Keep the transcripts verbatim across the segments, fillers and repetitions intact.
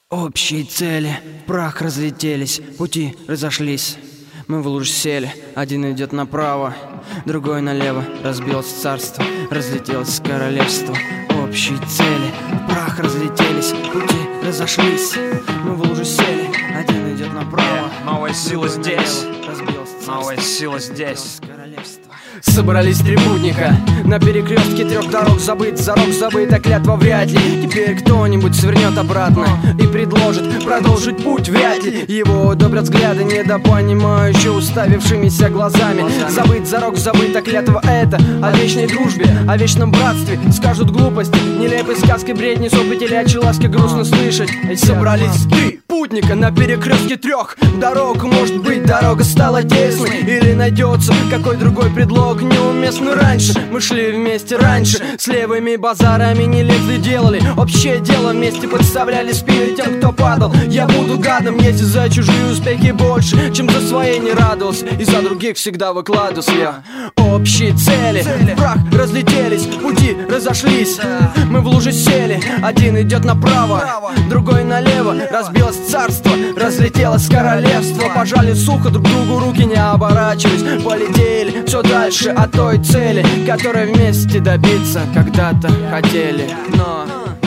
Общие цели, в прах разлетелись, пути разошлись. Мы в луж сели, один идет направо, другой налево. Разбилось царство, разлетелось королевство. Общие цели, в прах разлетелись, пути разошлись. Мы в лужу сели, один идет направо. Новая сила здесь, разбилось царство, новая сила здесь. Собрались три путника на перекрестке трех дорог. Забыть зарок, забыта клятва вряд ли. Теперь кто-нибудь свернет обратно и предложит продолжить путь. Вряд ли его одобрят взгляды недопонимающие, уставившимися глазами. Забыть зарок, забыта клятва, это о вечной дружбе, о вечном братстве. Скажут глупости, нелепой сказки, бредни, сопли телячьи ласки грустно слышать. Собрались три путника на перекрестке трех дорог. Может быть, дорога стала тесной, или найдется какой другой предлог неуместный раньше. Мы шли вместе раньше, с левыми базарами не лезли, делали общее дело вместе, подставляли спины тем, кто падал. Я буду гадом, если за чужие успехи больше, чем за свои не радовался, и за других всегда выкладывался я. Общие цели, в прах разлетелись, пути разошлись. Мы в луже сели, один идет направо, другой налево. Разбилось царство, разлетелось королевство. Пожали сухо друг другу руки, не оборачиваясь, полетели все дальше от той цели, которой вместе добиться когда-то хотели, но,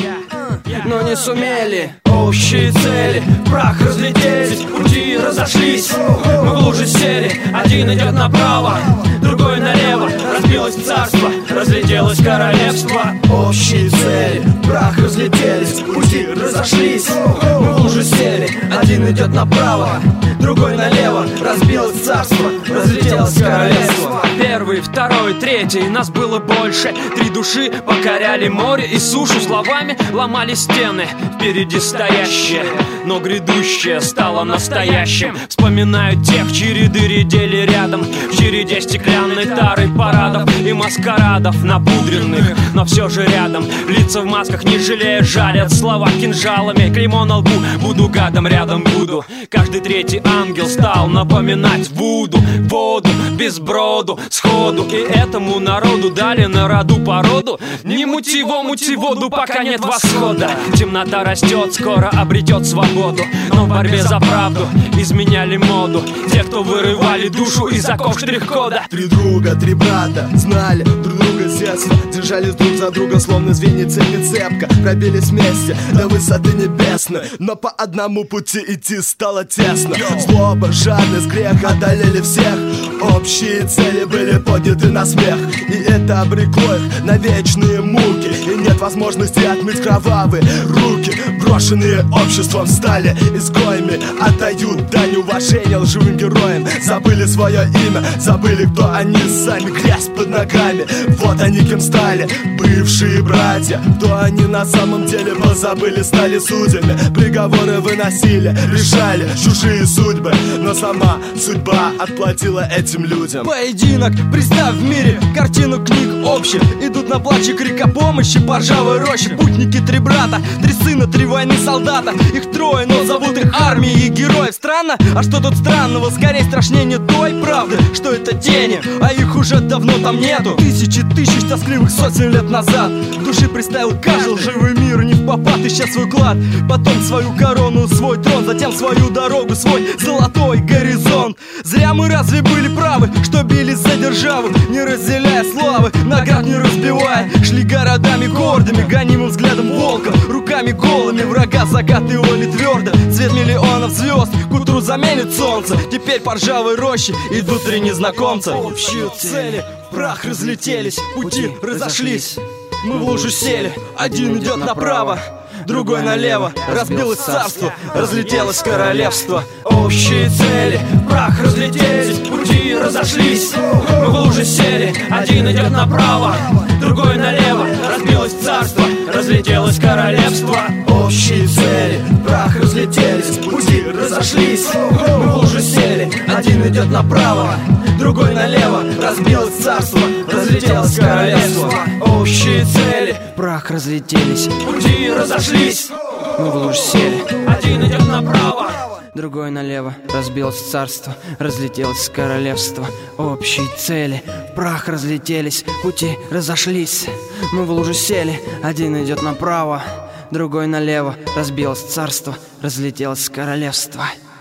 но не сумели. Общие цели, в прах разлетелись, пути разошлись. Мы в луже сели, один идет направо, другой налево. Разбилось царство, разлетелось королевство. Общие цели, в прах разлетелись, пути разошлись. Мы в луже сели, один идет направо, другой налево. Разбилось царство, разлетелось королевство. Первый, второй, третий, нас было больше. Три души покоряли море и сушу. Словами ломали стены, впереди стоящее, но грядущее стало настоящим. Вспоминаю тех, чьи ряды редели рядом, в череде стеклянной тары парадов и маскарадов напудренных, но все же рядом. Лица в масках, не жалея, жалят слова кинжалами. Клеймо на лбу, буду гадом, рядом буду. Каждый третий ангел стал напоминать Вуду, воду, без броду, сходу. И этому народу дали на роду породу. Не мути его, мути воду, пока нет восхода. Темнота растет, скоро обретет свободу, но в борьбе за правду изменяли моду те, кто вырывали душу из оков штрих-кода. Три друга, три брата, знали друг друга с детства, держались друг за друга, словно звенья цепи цепко. Пробились вместе до высоты небесной, но по одному пути идти стало тесно. Злоба, жадность, грех одолели всех. Общие цели были подняты на смех, и это обрекло их на вечные муки. И нет возможности отмыть кровавые руки. Брошенные обществом стали изгоями, отдают дань уважения лживым героям. Забыли свое имя, забыли, кто они сами, грязь под ногами. Вот они кем стали, бывшие братья. Кто они на самом деле, позабыли, стали судьями. Приговоры выносили, решали чужие судьбы, но сама судьба отплатила этим людям. Поединок, представь в мире картину книг общих. Идут на плач и крик о помощи по ржавой роще. Путники три брата, три сына, три войны солдата. Их трое, но зовут их армией и героев. Странно? А что тут странного? Скорее страшнее не той правды, что это тени, а их уже давно там нету. Тысячи тысяч тоскливых сотен лет назад к души приставил каждый живый мир, не впопад ища свой клад. Потом свою корону, свой трон, затем свою дорогу, свой золотой горизонт. Зря мы разве были правы, что бились за державу, не разделяя славы, наград не разбивая. Шли городами гордыми, гонимым взглядом волка, руками голыми врага закат и оли твердо. Цвет миллионов звезд к утру заменит солнце. Теперь по ржавой роще идут три незнакомца. Общие цели, в прах разлетелись, пути разошлись. Мы в лужу сели, один идет направо, другой налево. Разбилось царство, разлетелось королевство. Общие цели, в прах разлетелись, пути разошлись. Мы в луже сели, один идет направо, другой налево. Разбилось царство, разлетелось королевство. Общие цели, в прах разлетелись, пути разошлись. Мы в луже сели, один идет направо, другой налево. Разбилось царство, разлетелось королевство. Общие цели, в прах разлетелись, пути разошлись. Мы в луж сели, один идет направо, другой налево. Разбилось царство, разлетелось королевство. Общие цели, в прах разлетелись, пути разошлись. Мы в лужу сели, один идет направо, другой налево. Разбилось царство, разлетелось королевство.